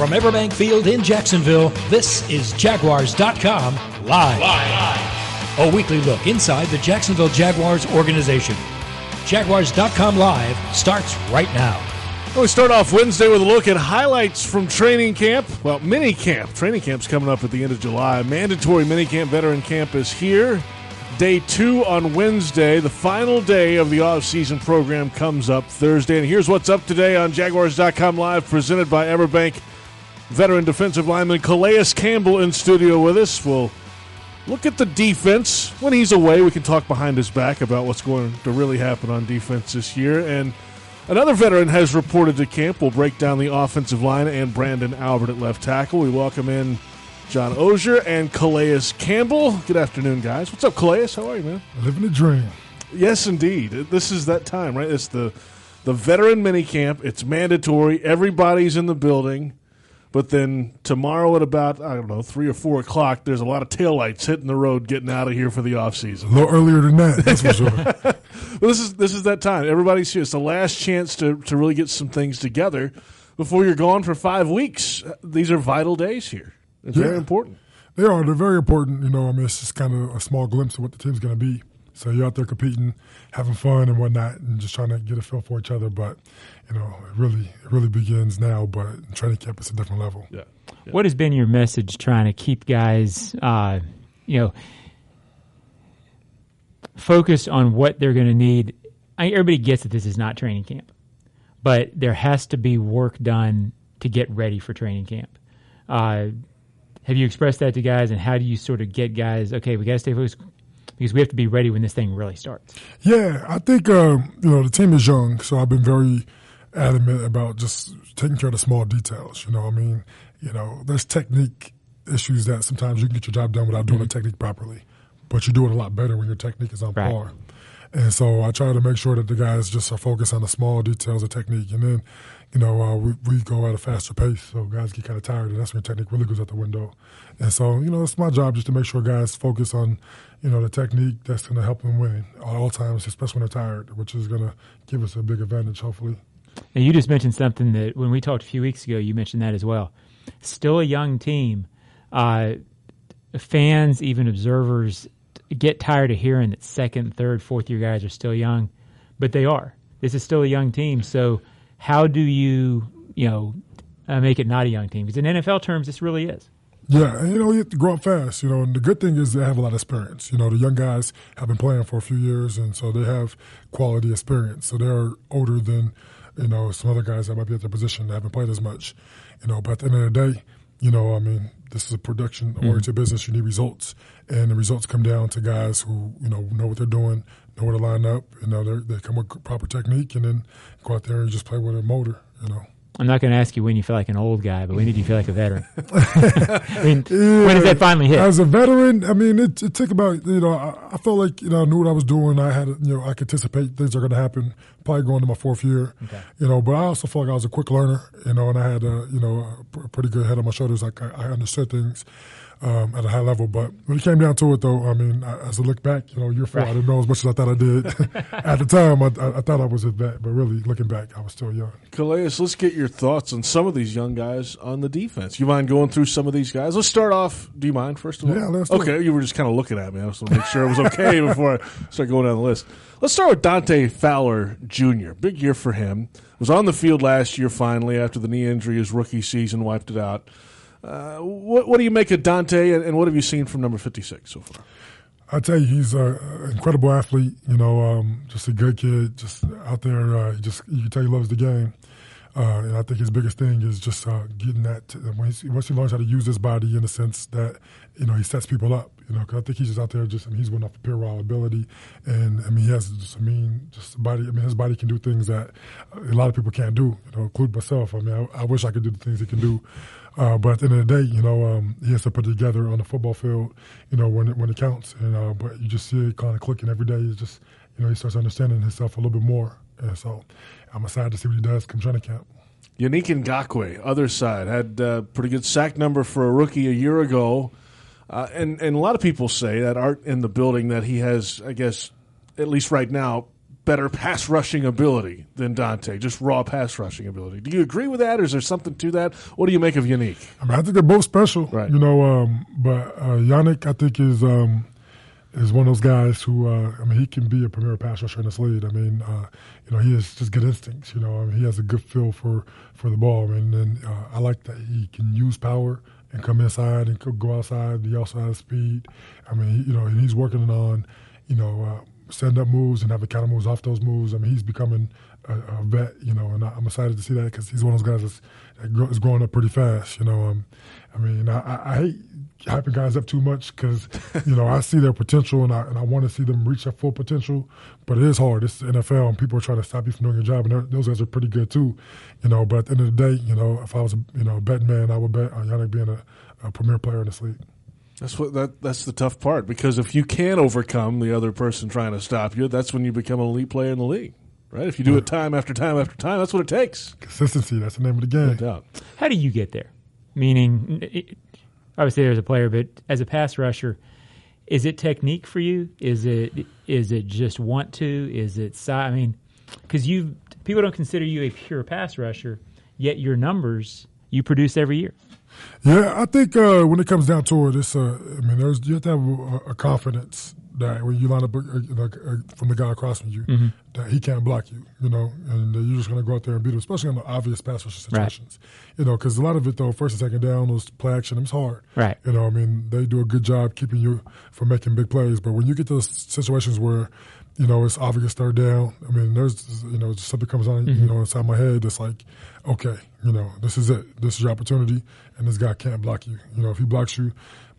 From Everbank Field in Jacksonville, this is Jaguars.com Live. A weekly look inside the Jacksonville Jaguars organization. Jaguars.com Live starts right now. We start off Wednesday with a look at highlights from training camp. Well, mini camp. Training camp's coming up at the end of July. Mandatory mini camp, veteran camp is here. Day 2 on Wednesday. The final day of the off-season program comes up Thursday. And here's what's up today on Jaguars.com Live, presented by Everbank. Veteran defensive lineman Calais Campbell in studio with us. We'll look at the defense. When he's away, we can talk behind his back about what's going to really happen on defense this year. And another veteran has reported to camp. We'll break down the offensive line and Brandon Albert at left tackle. We welcome in John Oehser and Calais Campbell. Good afternoon, guys. What's up, Calais? How are you, man? Living the dream. Yes, indeed. This is that time, right? It's the veteran minicamp. It's mandatory. Everybody's in the building. But then tomorrow at about, 3 or 4 o'clock, there's a lot of taillights hitting the road getting out of here for the offseason. A little earlier than that, that's for sure. Well, this is that time. Everybody's here. It's the last chance to really get some things together before you're gone for 5 weeks. These are vital days here. It's very important. They are. They're very important. It's just kind of a small glimpse of what the team's going to be. So you're out there competing, having fun and whatnot, and just trying to get a feel for each other. But, it really begins now. But training camp is a different level. Yeah. What has been your message trying to keep guys, focused on what they're going to need? Everybody gets that this is not training camp, but there has to be work done to get ready for training camp. Have you expressed that to guys, and how do you sort of get guys, okay, we got to stay focused because we have to be ready when this thing really starts? Yeah, I think, the team is young, so I've been very adamant about just taking care of the small details. There's technique issues that sometimes you can get your job done without doing the technique properly, but you do it a lot better when your technique is on par. And so I try to make sure that the guys just are focused on the small details of technique. And then, we go at a faster pace, so guys get kind of tired, and that's when technique really goes out the window. And so, it's my job just to make sure guys focus on, the technique that's going to help them win at all times, especially when they're tired, which is going to give us a big advantage, hopefully. And you just mentioned something that when we talked a few weeks ago, you mentioned that as well. Still a young team. Fans, even observers, get tired of hearing that second, third, fourth-year guys are still young, but they are. This is still a young team. So how do you, make it not a young team? Because in NFL terms, this really is. Yeah, and you have to grow up fast, and the good thing is they have a lot of experience. The young guys have been playing for a few years, and so they have quality experience. So they're older than, some other guys that might be at their position that haven't played as much. But at the end of the day, this is a production-oriented business. You need results, and the results come down to guys who, know what they're doing, know where to line up, they come with proper technique, and then go out there and just play with a motor, I'm not going to ask you when you feel like an old guy, but when did you feel like a veteran? When did that finally hit? As a veteran, it took about, I felt like, I knew what I was doing. I had, I could anticipate things are going to happen, probably going to my 4th year, but I also felt like I was a quick learner, and I had, a pretty good head on my shoulders. Like I understood things at a high level. But when it came down to it, though, as I look back, year 4, I didn't know as much as I thought I did. At the time, I thought I was a vet, but really looking back, I was still young. Calais, let's get your thoughts on some of these young guys on the defense. You mind going through some of these guys? Let's start off. Do you mind, first of all? Yeah, let's do it. Okay, you were just kind of looking at me. I was to make sure it was okay before I start going down the list. Let's start with Dante Fowler Jr. Big year for him. Was on the field last year finally after the knee injury. His rookie season wiped it out. What do you make of Dante, and what have you seen from number 56 so far? I tell you, he's an incredible athlete. Just a good kid, just out there. You can tell he loves the game. And I think his biggest thing is just getting that. Once he learns how to use his body in the sense that he sets people up. Because I think he's just out there. He's winning off of pure raw ability, and he has just a body. His body can do things that a lot of people can't do. Including myself. I wish I could do the things he can do. But at the end of the day, he has to put it together on the football field, when it counts. And but you just see it kind of clicking every day. It's just, he starts understanding himself a little bit more. And so I'm excited to see what he does come training camp. Yannick Ngakoue, other side, had a pretty good sack number for a rookie a year ago. And a lot of people say that aren't in the building that he has, I guess, at least right now, better pass rushing ability than Dante, just raw pass rushing ability. Do you agree with that, or is there something to that? What do you make of Yannick? I mean, I think they're both special, right. But Yannick, I think, is one of those guys who, he can be a premier pass rusher in this league. I mean, he has just good instincts. He has a good feel for the ball. And I like that he can use power and come inside and go outside. He also has speed. I mean, and he's working on, setting up moves and having counter moves off those moves. I mean, he's becoming a vet, and I'm excited to see that because he's one of those guys that is growing up pretty fast. I hate hyping guys up too much because, I see their potential and I want to see them reach their full potential, but it is hard. It's the NFL and people are trying to stop you from doing your job, and those guys are pretty good too, but at the end of the day, if I was a betting man, I would bet on Yannick being a premier player in this league. That's the tough part, because if you can overcome the other person trying to stop you, that's when you become an elite player in the league, right? If you do it time after time after time, that's what it takes. Consistency, that's the name of the game. No doubt. How do you get there? Meaning, obviously there's a player, but as a pass rusher, is it technique for you? Is it just want to? Is it size? I mean, because people don't consider you a pure pass rusher, yet your numbers you produce every year. Yeah, I think when it comes down to it, it's you have to have a confidence that when you line up from the guy across from you, mm-hmm. that he can't block you, and you're just going to go out there and beat him, especially in the obvious pass rush situations, right. Because a lot of it, though, first and second down, those play action, it's hard. Right. They do a good job keeping you from making big plays, but when you get to those situations where, it's obvious third down, there's, something comes on, mm-hmm. Inside my head that's like, okay, this is it. This is your opportunity, and this guy can't block you. If he blocks you,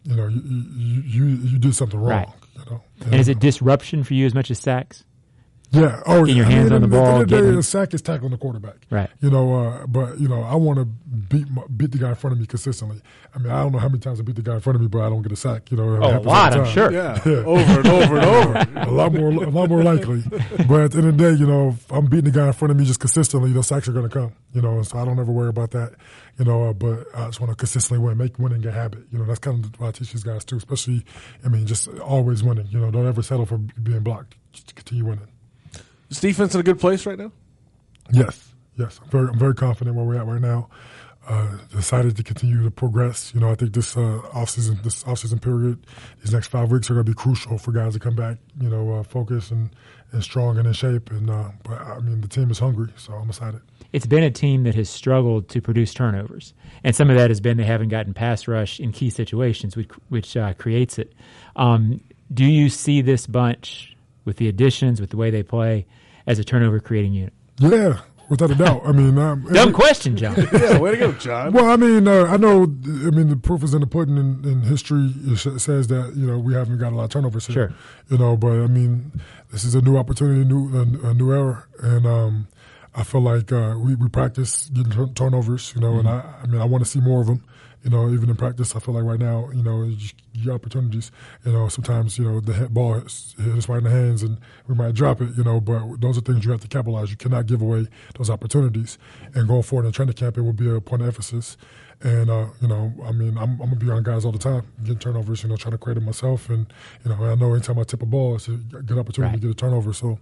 you did something wrong. Right. And is it disruption for you as much as sacks? Yeah. Getting your hands on the ball. At the end of the day, a sack is tackling the quarterback. Right. But I want to beat the guy in front of me consistently. I don't know how many times I beat the guy in front of me, but I don't get a sack. A lot, I'm sure. Yeah. Over and over and over. A lot more likely. But at the end of the day, if I'm beating the guy in front of me just consistently, those sacks are going to come. So I don't ever worry about that. But I just want to consistently win, make winning a habit. That's kind of what I teach these guys too. Especially, just always winning. Don't ever settle for being blocked. Just continue winning. Is defense in a good place right now? Yes. I'm very confident where we're at right now. Decided to continue to progress. I think this offseason period, these next 5 weeks are going to be crucial for guys to come back, focused and strong and in shape. And but the team is hungry, so I'm excited. It's been a team that has struggled to produce turnovers, and some of that has been they haven't gotten pass rush in key situations, which creates it. Do you see this bunch with the additions, with the way they play, as a turnover creating unit? Yeah. Without a doubt. Dumb question, John. Yeah, way to go, John. Well, I know, the proof is in the pudding in history. It says that, we haven't got a lot of turnovers here. Sure. But, this is a new opportunity, a new era. And I feel like we practice getting turnovers, mm-hmm. and I want to see more of them. Even in practice, I feel like right now, you get opportunities. Sometimes, the ball hits us right in the hands and we might drop it, but those are things you have to capitalize. You cannot give away those opportunities. And going forward in training camp, it will be a point of emphasis. And, I'm going to be on guys all the time, getting turnovers, trying to create it myself. And, I know anytime I tip a ball, it's a good opportunity to get a turnover. So,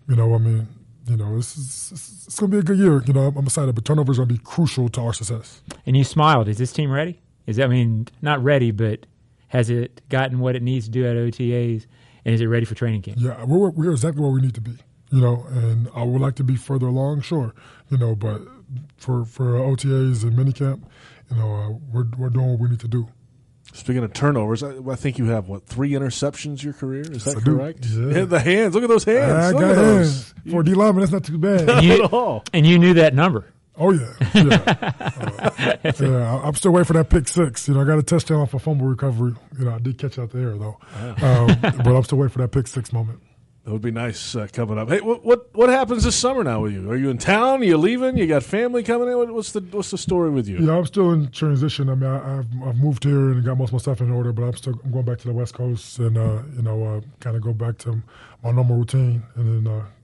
it's going to be a good year. I'm excited, but turnovers are going to be crucial to our success. And you smiled. Is this team ready? Not ready, but has it gotten what it needs to do at OTAs, and is it ready for training camp? Yeah, we're exactly where we need to be. And I would like to be further along, sure. But for OTAs and minicamp, we're doing what we need to do. Speaking of turnovers, I think you have, 3 interceptions your career? Is that correct? Yeah. The hands. Look at those hands. I got hands. For D lineman, that's not too bad. Not at all. And you knew that number. Oh, yeah. I'm still waiting for that pick 6. I got a touchdown off a fumble recovery. I did catch out the air, though. But I'm still waiting for that pick 6 moment. That would be nice coming up. Hey, what happens this summer now with you? Are you in town? Are you leaving? You got family coming in? What's the story with you? Yeah, I'm still in transition. I've moved here and got most of my stuff in order, but I'm going back to the West Coast and kind of go back to my normal routine and then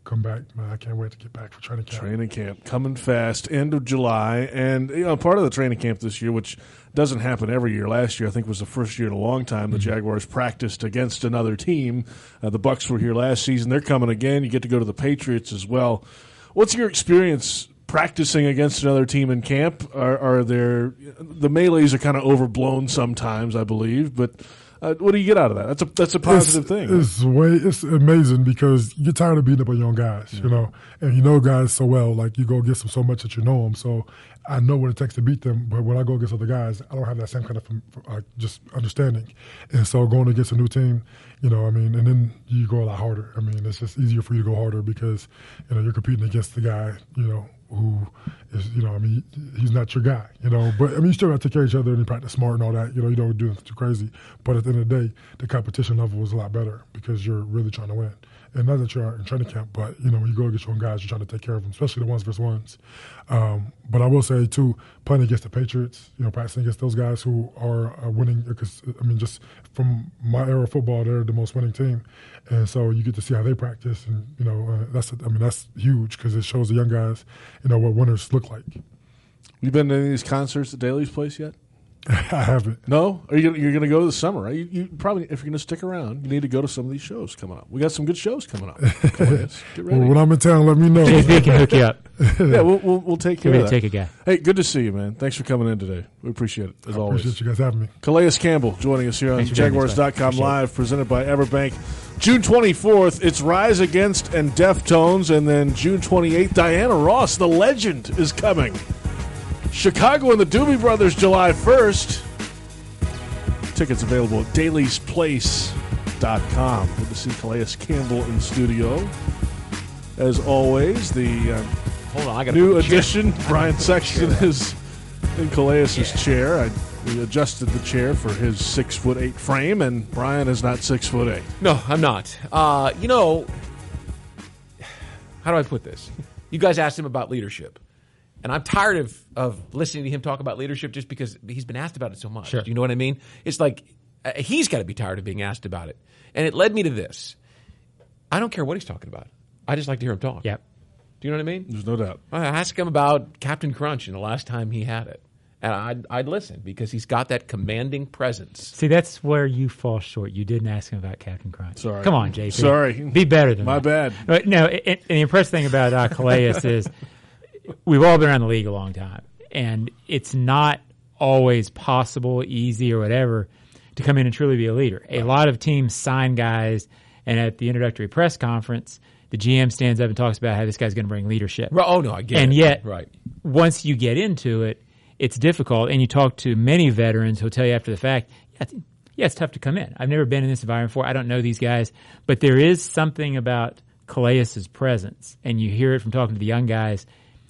come back. Man, I can't wait to get back for training camp. Training camp coming fast, end of July. And, part of the training camp this year, which doesn't happen every year. Last year, I think, was the first year in a long time the Jaguars practiced against another team. The Bucs were here last season. They're coming again. You get to go to the Patriots as well. What's your experience practicing against another team in camp? Are there the melees are kind of overblown sometimes, I believe, but what do you get out of that? That's a positive thing. It's amazing because you get tired of beating up on young guys, and you know guys so well. Like you go against them so much that you know them. So I know what it takes to beat them. But when I go against other guys, I don't have that same kind of just understanding. And so going against a new team, and then you go a lot harder. I mean, it's just easier for you to go harder because you're competing against the guy, who is, he's not your guy, But, you still got to take care of each other and you practice smart and all that. You don't do anything too crazy. But at the end of the day, the competition level is a lot better because you're really trying to win. And not that you're in training camp, but, when you go against your own guys, you're trying to take care of them, especially the ones versus ones. But I will say, too, playing against the Patriots, practicing against those guys who are winning, because, just from my era of football, they're the most winning team. And so you get to see how they practice. And, that's huge because it shows the young guys, what winners look like. You been to any of these concerts at Daly's place yet? I haven't. No? You're going to go this summer, right? You probably, if you're going to stick around, you need to go to some of these shows coming up. We got some good shows coming up. Get ready. Well, when I'm in town, let me know. JP can hook you up. Yeah, we'll take care of that. Take a guy. Hey, good to see you, man. Thanks for coming in today. We appreciate it, as always. Appreciate you guys having me. Calais Campbell joining us here on Jaguars.com Live, presented by Everbank. June 24th, it's Rise Against and Deftones, and then June 28th, Diana Ross, the legend, is coming. Chicago and the Doobie Brothers, July 1st. Tickets available at dailysplace.com. Good to see Calais Campbell in studio. As always, the new addition, Brian Sexton, is in Calais' chair. We adjusted the chair for his 6'8" frame, and Brian is not 6'8". No, I'm not. How do I put this? You guys asked him about leadership. And I'm tired of listening to him talk about leadership just because he's been asked about it so much. Sure. Do you know what I mean? It's like he's got to be tired of being asked about it. And it led me to this. I don't care what he's talking about. I just like to hear him talk. Yep. Do you know what I mean? There's no doubt. I asked him about Captain Crunch and the last time he had it. And I'd listen because he's got that commanding presence. See, that's where you fall short. You didn't ask him about Captain Crunch. Sorry. Come on, JP. Sorry. Be better than My that. bad. But no, and the impressive thing about Calais is we've all been around the league a long time, and it's not always possible, easy, or whatever to come in and truly be a leader. A lot of teams sign guys, and at the introductory press conference, the GM stands up and talks about how this guy's going to bring leadership. Oh, no, I get it. And yet, right. Once you get into it, it's difficult, and you talk to many veterans who'll tell you after the fact, yeah, it's tough to come in. I've never been in this environment before. I don't know these guys. But there is something about Calais' presence, and you hear it from talking to the young guys.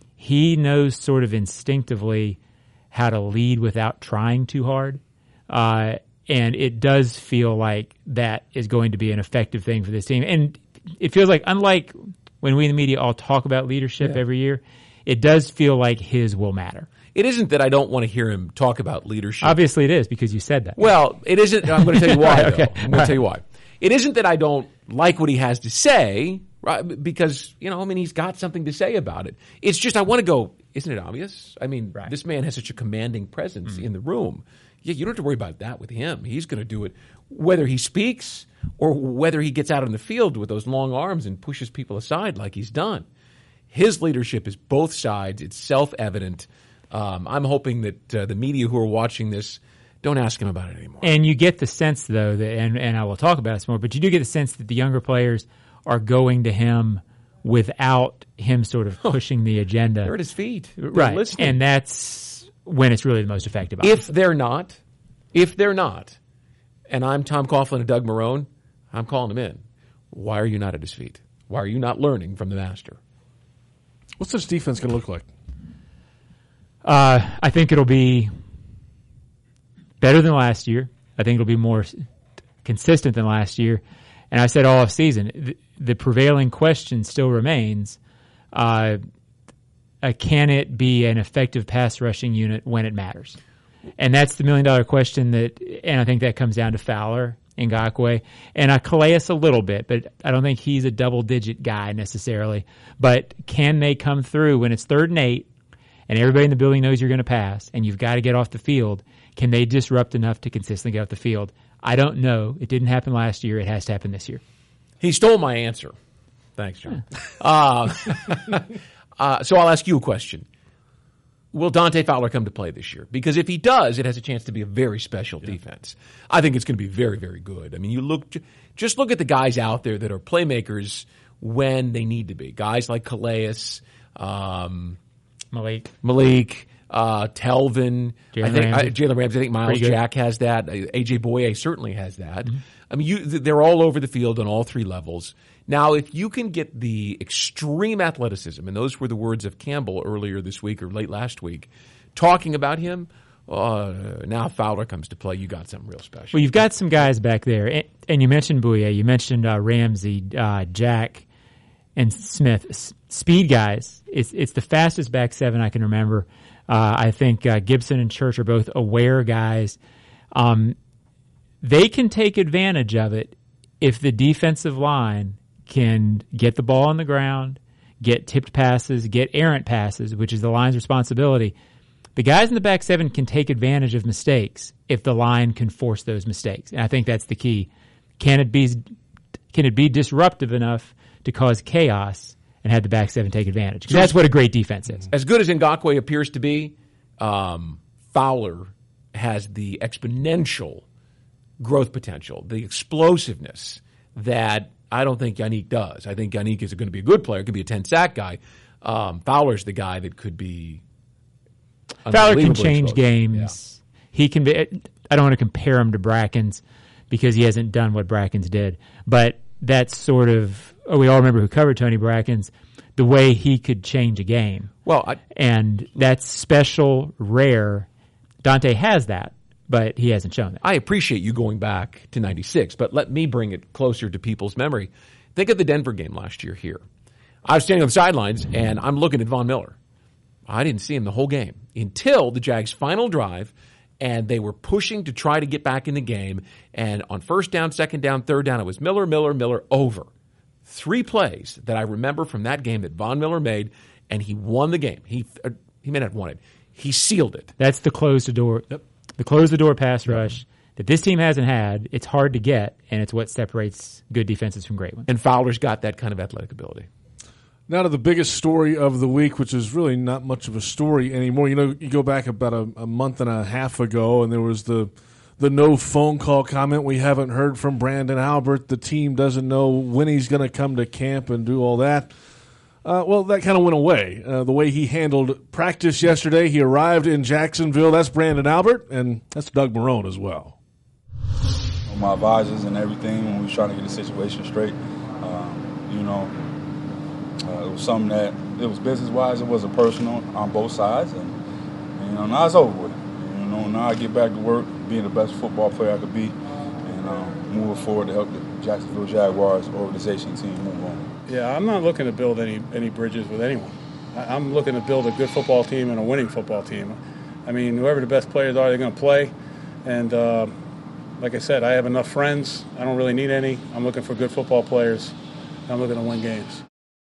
He knows sort of instinctively how to lead without trying too hard. And it does feel like that is going to be an effective thing for this team. And it feels like, unlike when we in the media all talk about leadership every year, it does feel like his will matter. It isn't that I don't want to hear him talk about leadership. Obviously it is, because you said that. Well, it isn't. I'm going to tell you why, Okay. though. I'm going to tell you why. It isn't that I don't like what he has to say, right? Because, he's got something to say about it. It's just I want to go, isn't it obvious? I mean, This man has such a commanding presence in the room. Yeah, you don't have to worry about that with him. He's going to do it whether he speaks or whether he gets out on the field with those long arms and pushes people aside like he's done. His leadership is both sides. It's self-evident. I'm hoping that the media who are watching this don't ask him about it anymore. And you get the sense, though, that, and I will talk about this more, but you do get the sense that the younger players are going to him without him sort of pushing the agenda. They're at his feet. They're right. listening. And that's when it's really the most effective. If they're not, and I'm Tom Coughlin and Doug Marrone, I'm calling him in. Why are you not at his feet? Why are you not learning from the master? What's this defense going to look like? I think it'll be better than last year. I think it'll be more consistent than last year. And I said all off season, the prevailing question still remains, can it be an effective pass rushing unit when it matters? And that's the $1 million question and I think that comes down to Fowler Ngakoue, and Calais a little bit, but I don't think he's a double-digit guy necessarily. But can they come through when it's 3rd and 8, and everybody in the building knows you're going to pass, and you've got to get off the field? Can they disrupt enough to consistently get off the field? I don't know. It didn't happen last year. It has to happen this year. He stole my answer. Thanks, John. So I'll ask you a question. Will Dante Fowler come to play this year? Because if he does, it has a chance to be a very special defense. I think it's going to be very, very good. I mean, just look at the guys out there that are playmakers when they need to be. Guys like Calais, Malik, Telvin, Jalen Ramsey. I think Miles Jack has that. AJ Boye certainly has that. Mm-hmm. I mean, they're all over the field on all 3 levels. Now, if you can get the extreme athleticism, and those were the words of Campbell earlier this week or late last week, talking about him, now Fowler comes to play, you got something real special. Well, you've got some guys back there, and you mentioned Boye, you mentioned Ramsey, Jack, and Smith. Speed guys. It's the fastest back 7 I can remember. I think Gibson and Church are both aware guys. They can take advantage of it if the defensive line can get the ball on the ground, get tipped passes, get errant passes, which is the line's responsibility. The guys in the back 7 can take advantage of mistakes if the line can force those mistakes. And I think that's the key. Can it be disruptive enough to cause chaos and have the back 7 take advantage? Because that's what a great defense is. As good as Ngakoue appears to be, Fowler has the exponential growth potential, the explosiveness that I don't think Yannick does. I think Yannick is going to be a good player, could be a 10-sack guy. Fowler's the guy that could be Fowler can change games. Yeah. He can be. I don't want to compare him to Brackens because he hasn't done what Brackens did, but that's sort of. We all remember who covered Tony Brackens. The way he could change a game. And that's special, rare. Dante has that, but he hasn't shown that. I appreciate you going back to 96, but let me bring it closer to people's memory. Think of the Denver game last year here. I was standing on the sidelines, and I'm looking at Von Miller. I didn't see him the whole game until the Jags' final drive, and they were pushing to try to get back in the game. And on 1st down, 2nd down, 3rd down, it was Miller, over. 3 plays that I remember from that game that Von Miller made, and he won the game. He may not have won it. He sealed it. That's the close-the-door. Yep. The close-the-door pass rush that this team hasn't had. It's hard to get, and it's what separates good defenses from great ones. And Fowler's got that kind of athletic ability. Now to the biggest story of the week, which is really not much of a story anymore. You know, you go back about a month and a half ago, and there was the no phone call comment. We haven't heard from Brandon Albert. The team doesn't know when he's going to come to camp and do all that. Well, that kind of went away. The way he handled practice yesterday, he arrived in Jacksonville. That's Brandon Albert, and that's Doug Marrone as well. My advisors and everything, when we were trying to get the situation straight, it was something that, it was business-wise, it wasn't personal on both sides, and now it's over with. Now I get back to work, being the best football player I could be, and moving forward to help the Jacksonville Jaguars organization team move on. Yeah, I'm not looking to build any bridges with anyone. I'm looking to build a good football team and a winning football team. I mean, whoever the best players are, they're going to play. And like I said, I have enough friends. I don't really need any. I'm looking for good football players. I'm looking to win games.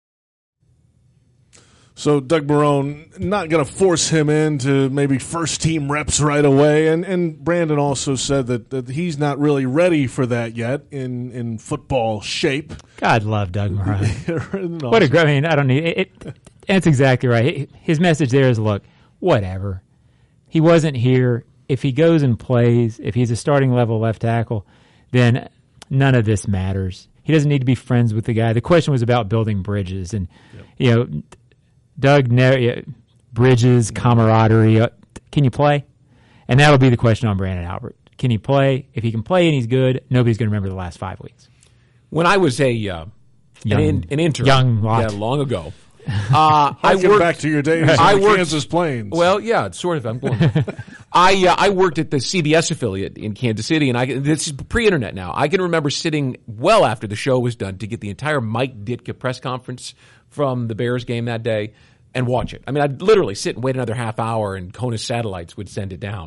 So Doug Marrone, not going to force him into maybe first-team reps right away. And Brandon also said that he's not really ready for that yet in football shape. God love Doug Marrone. What a great, I mean, I don't need it. That's exactly right. His message there is, look, whatever. He wasn't here. If he goes and plays, if he's a starting level left tackle, then none of this matters. He doesn't need to be friends with the guy. The question was about building bridges. And, Doug, bridges, camaraderie. Can you play? And that'll be the question on Brandon Albert. Can he play? If he can play and he's good, nobody's going to remember the last 5 weeks. When I was an intern, long ago, I worked back to your days in the Kansas Plains. Well, yeah, sort of. I'm going. I worked at the CBS affiliate in Kansas City, and this is pre-internet now. I can remember sitting well after the show was done to get the entire Mike Ditka press conference from the Bears game that day and watch it. I mean, I'd literally sit and wait another half hour, and Conus Satellites would send it down.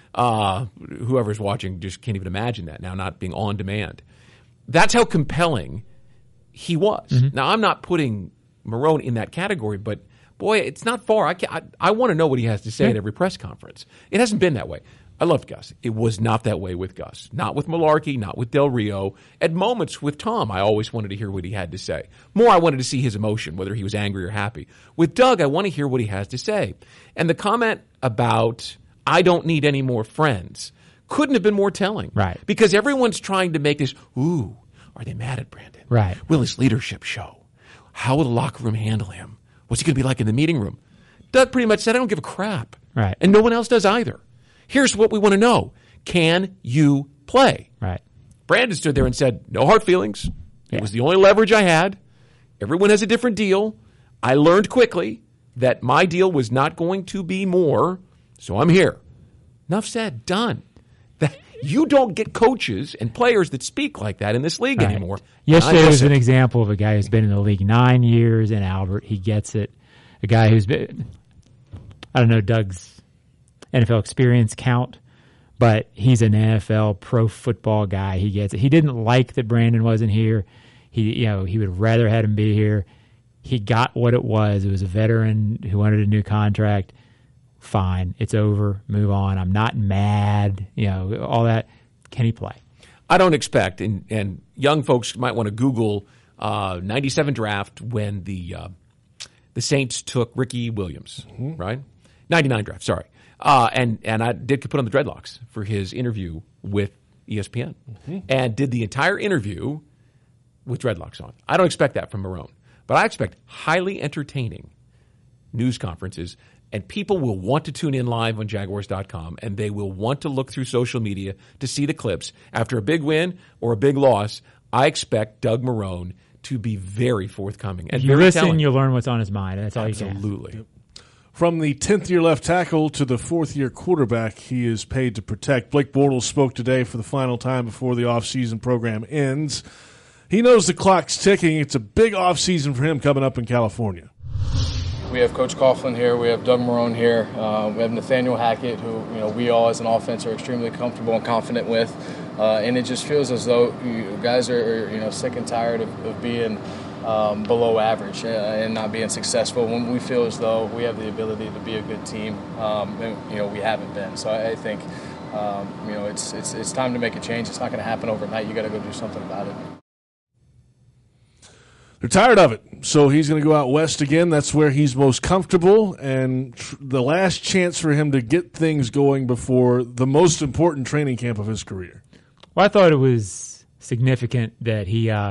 Whoever's watching just can't even imagine that now, not being on demand. That's how compelling he was. Mm-hmm. Now, I'm not putting Marrone in that category, but boy, it's not far. I want to know what he has to say at every press conference. It hasn't been that way. I loved Gus. It was not that way with Gus. Not with Malarkey, not with Del Rio. At moments with Tom, I always wanted to hear what he had to say. More, I wanted to see his emotion, whether he was angry or happy. With Doug, I want to hear what he has to say. And the comment about, I don't need any more friends, couldn't have been more telling. Right. Because everyone's trying to make this, ooh, are they mad at Brandon? Right. Will his leadership show? How will the locker room handle him? What's he going to be like in the meeting room? Doug pretty much said, I don't give a crap. Right. And no one else does either. Here's what we want to know. Can you play? Right. Brandon stood there and said, no hard feelings. It was the only leverage I had. Everyone has a different deal. I learned quickly that my deal was not going to be more, so I'm here. Enough said. Done. You don't get coaches and players that speak like that in this league anymore. Yesterday was an example of a guy who's been in the league 9 years in Albert. He gets it. A guy who's been, I don't know Doug's NFL experience count, but he's an NFL pro football guy. He gets it. He didn't like that Brandon wasn't here. He would rather had him be here. He got what it was. It was a veteran who wanted a new contract. Fine, it's over. Move on. I'm not mad. All that. Can he play? I don't expect, and young folks might want to Google 97 draft when the Saints took Ricky Williams, right? 99 draft, sorry. And I did put on the dreadlocks for his interview with ESPN and did the entire interview with dreadlocks on. I don't expect that from Marrone, but I expect highly entertaining news conferences, and people will want to tune in live on Jaguars.com, and they will want to look through social media to see the clips. After a big win or a big loss, I expect Doug Marrone to be very forthcoming. And if you listen, you'll learn what's on his mind. That's all you can. Absolutely. Yep. From the 10th-year left tackle to the 4th-year quarterback he is paid to protect. Blake Bortles spoke today for the final time before the offseason program ends. He knows the clock's ticking. It's a big offseason for him coming up in California. We have Coach Coughlin here. We have Doug Marrone here. We have Nathaniel Hackett, who we all as an offense are extremely comfortable and confident with. And it just feels as though you guys are sick and tired of being below average and not being successful. When we feel as though we have the ability to be a good team, and, we haven't been. So I think it's time to make a change. It's not going to happen overnight. You got to go do something about it. They're tired of it, so he's going to go out west again. That's where he's most comfortable, and the last chance for him to get things going before the most important training camp of his career. Well, I thought it was significant that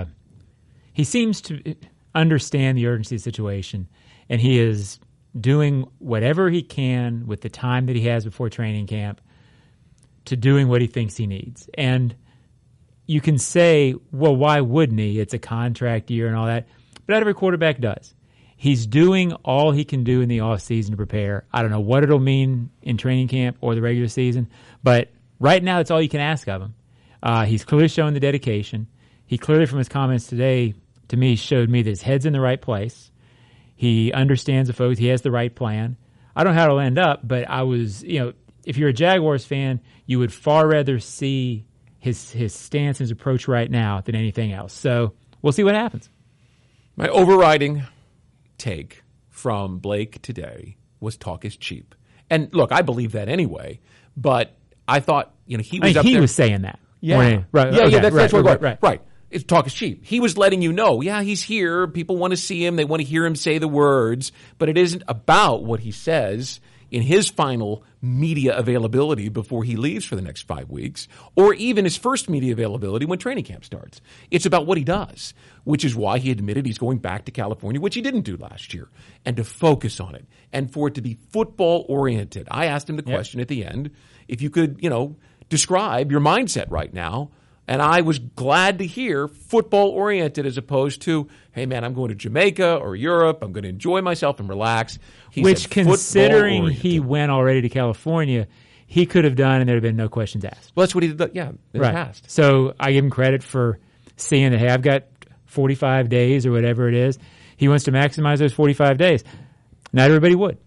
he seems to understand the urgency of the situation, and he is doing whatever he can with the time that he has before training camp to doing what he thinks he needs. And you can say, well, why wouldn't he? It's a contract year and all that. But not every quarterback does. He's doing all he can do in the offseason to prepare. I don't know what it'll mean in training camp or the regular season, but right now that's all you can ask of him. He's clearly shown the dedication. He clearly, from his comments today, to me, showed me that his head's in the right place. He understands the folks. He has the right plan. I don't know how it'll end up, but I was, if you're a Jaguars fan, you would far rather see his stance, his approach right now than anything else. So we'll see what happens. My overriding take from Blake today was talk is cheap. And look, I believe that anyway, but I thought, he was up there. He was saying that. Yeah. Right. Yeah, okay. That's right. Right. It's talk is cheap. He was letting you know, he's here. People want to see him. They want to hear him say the words, but it isn't about what he says in his final media availability before he leaves for the next 5 weeks, or even his first media availability when training camp starts. It's about what he does, which is why he admitted he's going back to California, which he didn't do last year, and to focus on it, and for it to be football-oriented. I asked him the question at the end, if you could, describe your mindset right now, and I was glad to hear football-oriented as opposed to, hey, man, I'm going to Jamaica or Europe. I'm going to enjoy myself and relax. Which, considering he went already to California, he could have done, and there would have been no questions asked. Well, that's what he did, in the past. So I give him credit for seeing that, hey, I've got 45 days or whatever it is. He wants to maximize those 45 days. Not everybody would.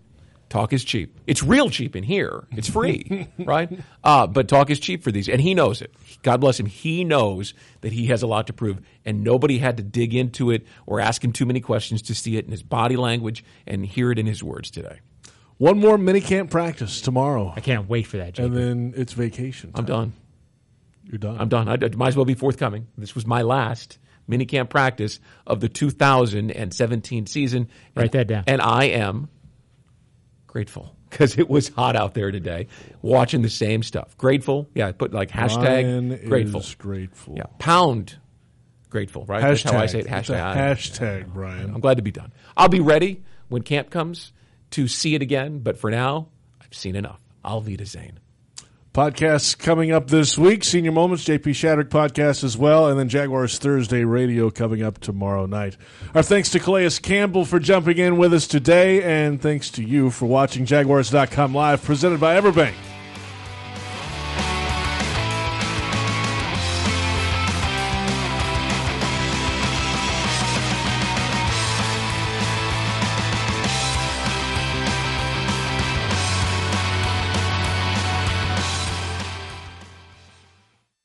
Talk is cheap. It's real cheap in here. It's free, right? But talk is cheap for these, and he knows it. God bless him. He knows that he has a lot to prove, and nobody had to dig into it or ask him too many questions to see it in his body language and hear it in his words today. One more minicamp practice tomorrow. I can't wait for that, Jacob. And then it's vacation time. I'm done. You're done. I'm done. I might as well be forthcoming. This was my last minicamp practice of the 2017 season. Write that down. And I am grateful because it was hot out there today watching the same stuff. Grateful. Yeah, I put like hashtag Brian grateful. Is grateful. Yeah, pound grateful, right? Hashtag. That's how I say it. It's a hashtag, Brian. I'm glad to be done. I'll be ready when camp comes to see it again, but for now, I've seen enough. Auf Wiedersehen. Podcasts coming up this week. Senior Moments, JP Shadrick podcast as well, and then Jaguars Thursday Radio coming up tomorrow night. Our thanks to Calais Campbell for jumping in with us today, and thanks to you for watching Jaguars.com Live, presented by Everbank.